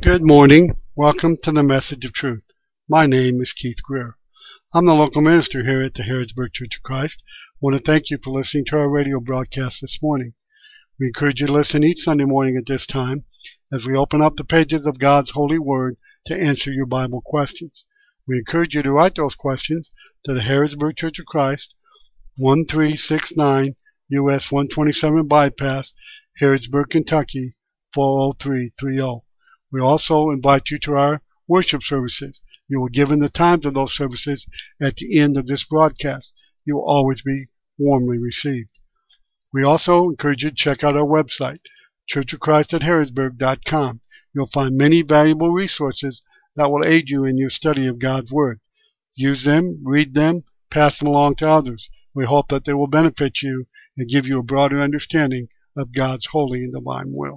Good morning. Welcome to the Message of Truth. My name is Keith Greer. I'm the local minister here at the Harrodsburg Church of Christ. I want to thank you for listening to our radio broadcast this morning. We encourage you to listen each Sunday morning at this time as we open up the pages of God's holy word to answer your Bible questions. We encourage you to write those questions to the Harrodsburg Church of Christ, 1369 US 127 Bypass, Harrodsburg, Kentucky, 40330. We also invite you to our worship services. You will be given the times of those services at the end of this broadcast. You will always be warmly received. We also encourage you to check out our website, churchofchrist@harrodsburg.com. You'll find many valuable resources that will aid you in your study of God's Word. Use them, read them, pass them along to others. We hope that they will benefit you and give you a broader understanding of God's holy and divine will.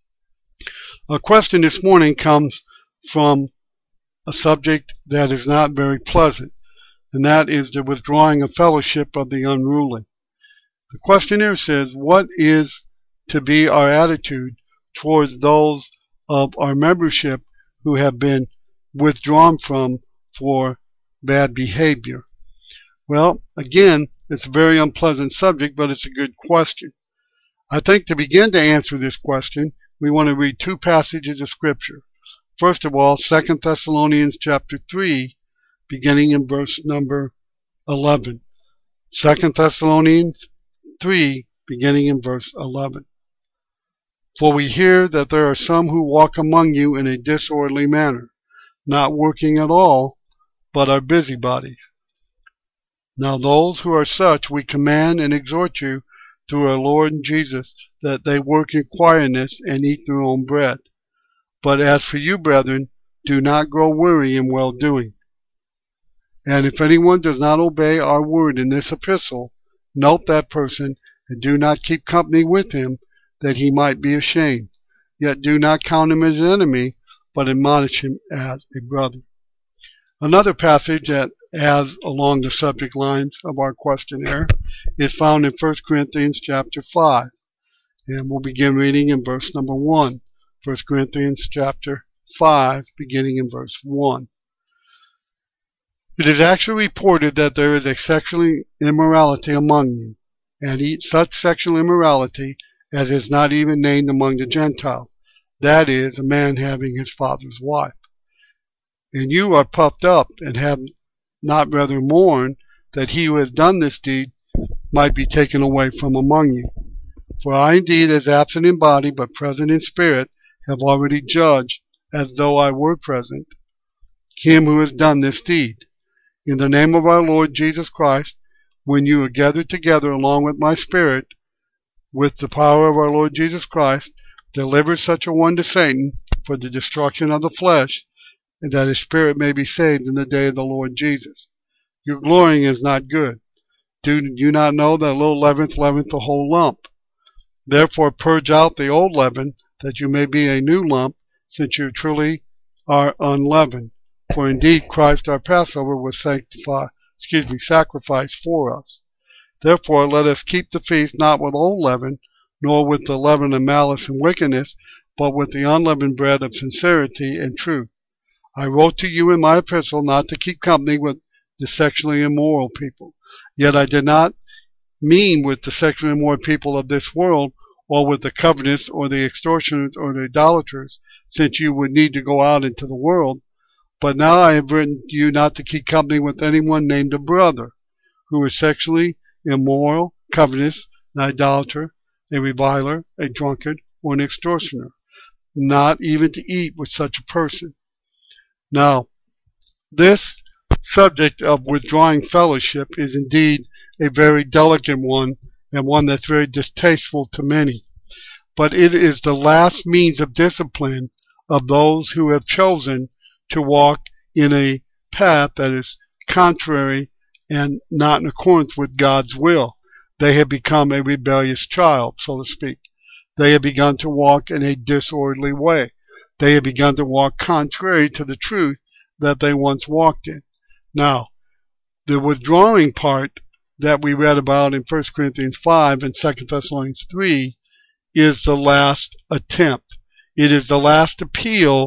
Our question this morning comes from a subject that is not very pleasant, and that is the withdrawing of fellowship of the unruly. The questioner says, what is to be our attitude towards those of our membership who have been withdrawn from for bad behavior? Well, again, it's a very unpleasant subject, but it's a good question. I think to begin to answer this question, we want to read two passages of Scripture. First of all, 2 Thessalonians chapter 3, beginning in verse number 11. 2 Thessalonians 3, beginning in verse 11. For we hear that there are some who walk among you in a disorderly manner, not working at all, but are busybodies. Now those who are such we command and exhort you through our Lord Jesus, that they work in quietness and eat their own bread. But as for you, brethren, do not grow weary in well-doing. And if anyone does not obey our word in this epistle, note that person, and do not keep company with him, that he might be ashamed. Yet do not count him as an enemy, but admonish him as a brother. Another passage that as along the subject lines of our questionnaire is found in 1 Corinthians chapter 5. And we'll begin reading in verse number 1. 1 Corinthians chapter 5, beginning in verse 1. It is actually reported that there is a sexual immorality among you, and eat such sexual immorality as is not even named among the Gentiles, that is, a man having his father's wife. And you are puffed up, and have not rather mourned that he who has done this deed might be taken away from among you. For I indeed, as absent in body, but present in spirit, have already judged, as though I were present, him who has done this deed. In the name of our Lord Jesus Christ, when you are gathered together along with my spirit, with the power of our Lord Jesus Christ, deliver such a one to Satan for the destruction of the flesh, and that his spirit may be saved in the day of the Lord Jesus. Your glorying is not good. Do you not know that a little leaven leaveneth the whole lump? Therefore purge out the old leaven, that you may be a new lump, since you truly are unleavened. For indeed Christ our Passover was sacrificed for us. Therefore let us keep the feast not with old leaven, nor with the leaven of malice and wickedness, but with the unleavened bread of sincerity and truth. I wrote to you in my epistle not to keep company with the sexually immoral people. Yet I did not mean with the sexually immoral people of this world, or with the covetous, or the extortioners, or the idolaters, since you would need to go out into the world. But now I have written to you not to keep company with anyone named a brother, who is sexually immoral, covetous, an idolater, a reviler, a drunkard, or an extortioner, not even to eat with such a person. Now, this subject of withdrawing fellowship is indeed a very delicate one, and one that's very distasteful to many. But it is the last means of discipline of those who have chosen to walk in a path that is contrary and not in accordance with God's will. They have become a rebellious child, so to speak. They have begun to walk in a disorderly way. They have begun to walk contrary to the truth that they once walked in. Now, the withdrawing part that we read about in 1 Corinthians 5 and 2 Thessalonians 3 is the last attempt. It is the last appeal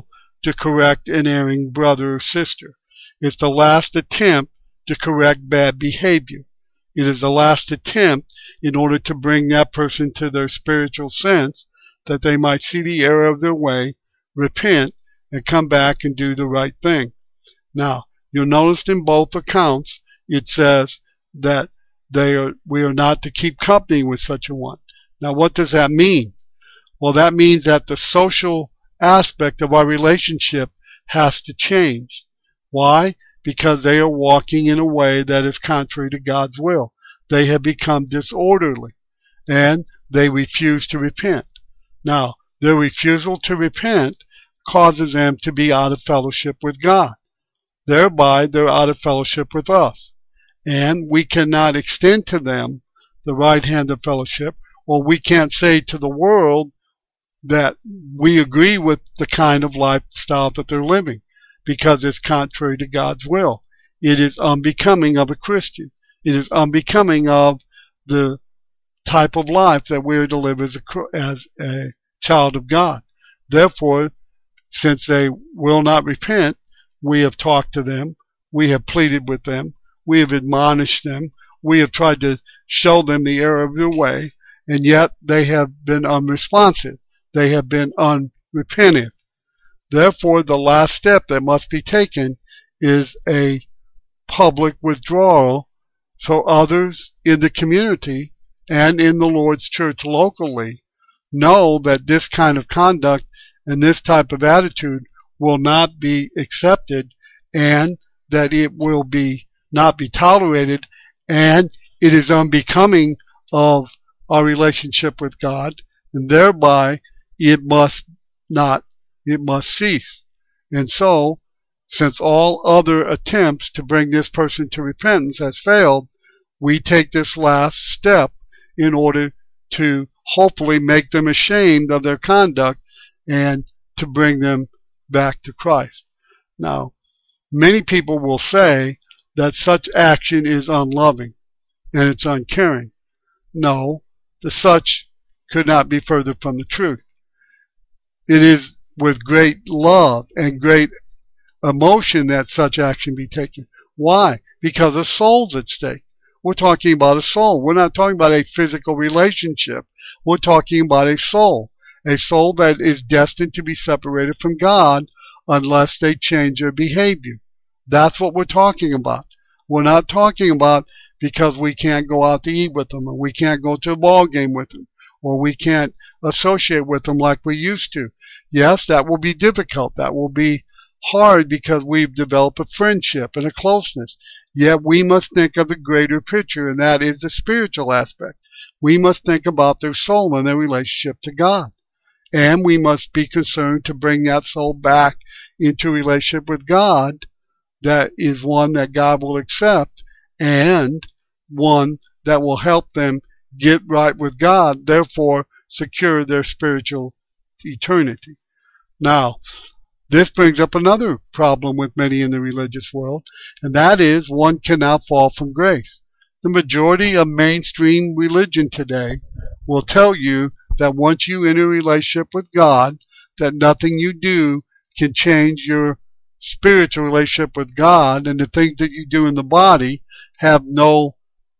to correct an erring brother or sister. It's the last attempt to correct bad behavior. It is the last attempt in order to bring that person to their spiritual sense, that they might see the error of their way, repent, and come back and do the right thing. Now, you'll notice in both accounts, it says that we are not to keep company with such a one. Now, what does that mean? Well, that means that the social aspect of our relationship has to change. Why? Because they are walking in a way that is contrary to God's will. They have become disorderly, and they refuse to repent. Now, their refusal to repent causes them to be out of fellowship with God. Thereby, they're out of fellowship with us. And we cannot extend to them the right hand of fellowship, or we can't say to the world that we agree with the kind of lifestyle that they're living, because it's contrary to God's will. It is unbecoming of a Christian. It is unbecoming of the type of life that we are to live as a child of God. Therefore, since they will not repent, we have talked to them, we have pleaded with them, we have admonished them, we have tried to show them the error of their way, and yet they have been unresponsive. They have been unrepentant. Therefore, the last step that must be taken is a public withdrawal, so others in the community and in the Lord's church locally know that this kind of conduct and this type of attitude will not be accepted, and that it will not be tolerated, and it is unbecoming of our relationship with God, and thereby it must cease. And so, since all other attempts to bring this person to repentance has failed, we take this last step in order to hopefully make them ashamed of their conduct and to bring them back to Christ. Now, many people will say that such action is unloving and it's uncaring. No, the such could not be further from the truth. It is with great love and great emotion that such action be taken. Why? Because a soul's at stake. We're talking about a soul. We're not talking about a physical relationship. We're talking about a soul that is destined to be separated from God unless they change their behavior. That's what we're talking about. We're not talking about because we can't go out to eat with them, or we can't go to a ball game with them, or we can't associate with them like we used to. Yes, that will be difficult. That will be hard because we've developed a friendship and a closeness. Yet we must think of the greater picture, and that is the spiritual aspect. We must think about their soul and their relationship to God. And we must be concerned to bring that soul back into relationship with God, that is one that God will accept, and one that will help them get right with God, therefore secure their spiritual eternity. Now, this brings up another problem with many in the religious world, and that is one cannot fall from grace. The majority of mainstream religion today will tell you that once you enter a relationship with God, that nothing you do can change your spiritual relationship with God, and the things that you do in the body have no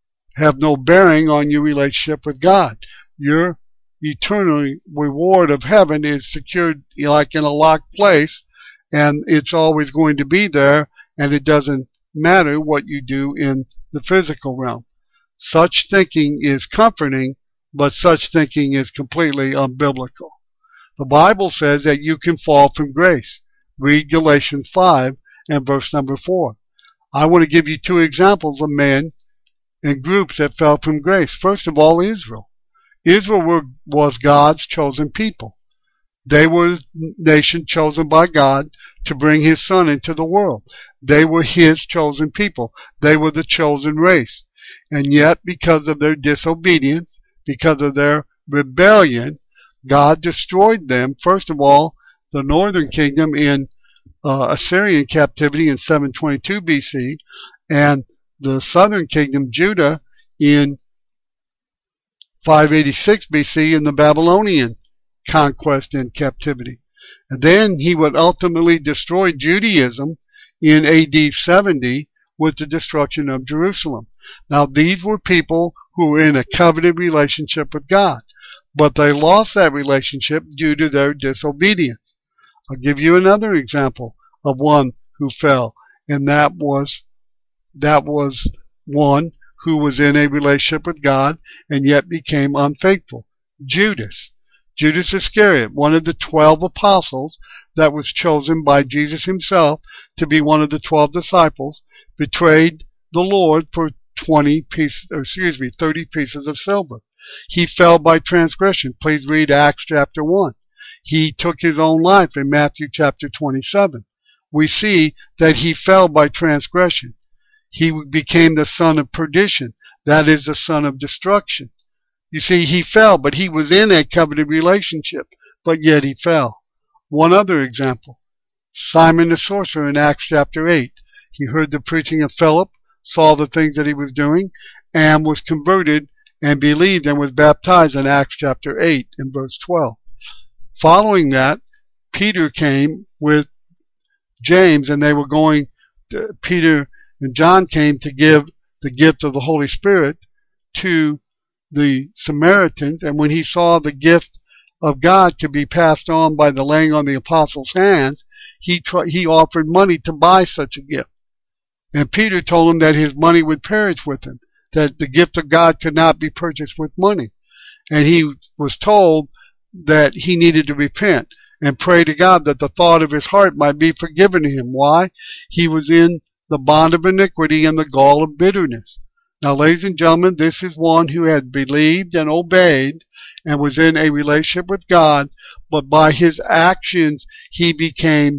bearing on your relationship with God. Your eternal reward of heaven is secured like in a locked place, and it's always going to be there, and it doesn't matter what you do in the physical realm. Such thinking is comforting, but such thinking is completely unbiblical. The Bible says that you can fall from grace. Read Galatians 5 and verse number 4. I want to give you two examples of men and groups that fell from grace. First of all, Israel. Israel was God's chosen people. They were the nation chosen by God to bring His Son into the world. They were His chosen people. They were the chosen race. And yet, because of their disobedience, because of their rebellion, God destroyed them. First of all, the northern kingdom in Assyrian captivity in 722 BC, and the southern kingdom, Judah, in 586 BC in the Babylonian conquest and captivity. And then he would ultimately destroy Judaism in AD 70 with the destruction of Jerusalem. Now, these were people who were in a covenant relationship with God, but they lost that relationship due to their disobedience. I'll give you another example of one who fell, and that was one who was in a relationship with God and yet became unfaithful. Judas Iscariot, one of the 12 apostles that was chosen by Jesus himself to be one of the 12 disciples, betrayed the Lord for 30 pieces of silver. He fell by transgression. Please read Acts chapter 1. He took his own life in Matthew chapter 27. We see that he fell by transgression. He became the son of perdition. That is the son of destruction. You see, he fell, but he was in a covenant relationship, but yet he fell. One other example, Simon the sorcerer in Acts chapter 8. He heard the preaching of Philip, saw the things that he was doing, and was converted and believed and was baptized in Acts chapter 8 and verse 12. Following that, Peter came with James, and Peter and John came to give the gift of the Holy Spirit to the Samaritans, and when he saw the gift of God could be passed on by the laying on the apostles' hands, he offered money to buy such a gift. And Peter told him that his money would perish with him, that the gift of God could not be purchased with money. And he was told that he needed to repent and pray to God that the thought of his heart might be forgiven to him. Why? He was in the bond of iniquity and the gall of bitterness. Now, ladies and gentlemen, this is one who had believed and obeyed and was in a relationship with God, but by his actions he became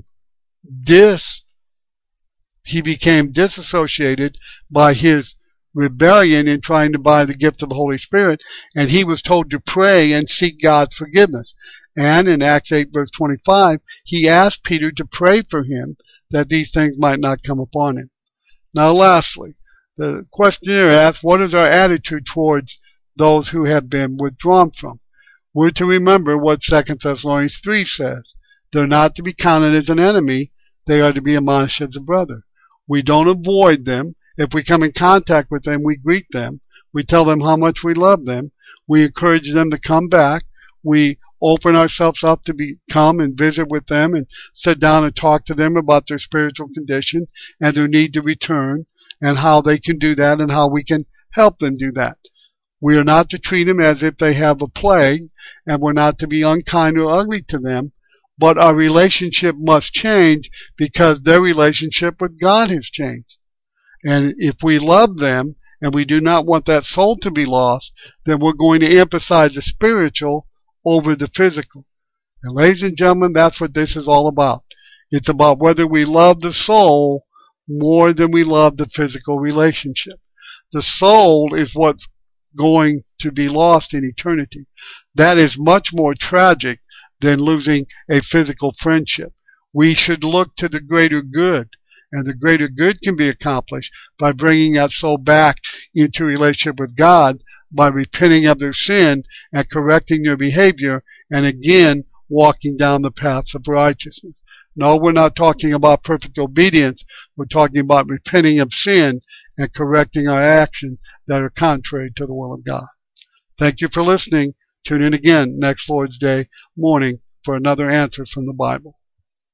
disassociated by his rebellion in trying to buy the gift of the Holy Spirit, and he was told to pray and seek God's forgiveness. And in Acts 8 verse 25, he asked Peter to pray for him that these things might not come upon him. Now lastly, the questioner asks, what is our attitude towards those who have been withdrawn from? We're to remember what 2 Thessalonians 3 says. They're not to be counted as an enemy. They are to be admonished as a brother. We don't avoid them. If we come in contact with them, we greet them. We tell them how much we love them. We encourage them to come back. We open ourselves up to come and visit with them and sit down and talk to them about their spiritual condition and their need to return and how they can do that and how we can help them do that. We are not to treat them as if they have a plague, and we're not to be unkind or ugly to them, but our relationship must change because their relationship with God has changed. And if we love them and we do not want that soul to be lost, then we're going to emphasize the spiritual over the physical. And ladies and gentlemen, that's what this is all about. It's about whether we love the soul more than we love the physical relationship. The soul is what's going to be lost in eternity. That is much more tragic than losing a physical friendship. We should look to the greater good, and the greater good can be accomplished by bringing that soul back into relationship with God, by repenting of their sin and correcting their behavior, and again walking down the paths of righteousness. No, we're not talking about perfect obedience. We're talking about repenting of sin and correcting our actions that are contrary to the will of God. Thank you for listening. Tune in again next Lord's Day morning for another answer from the Bible.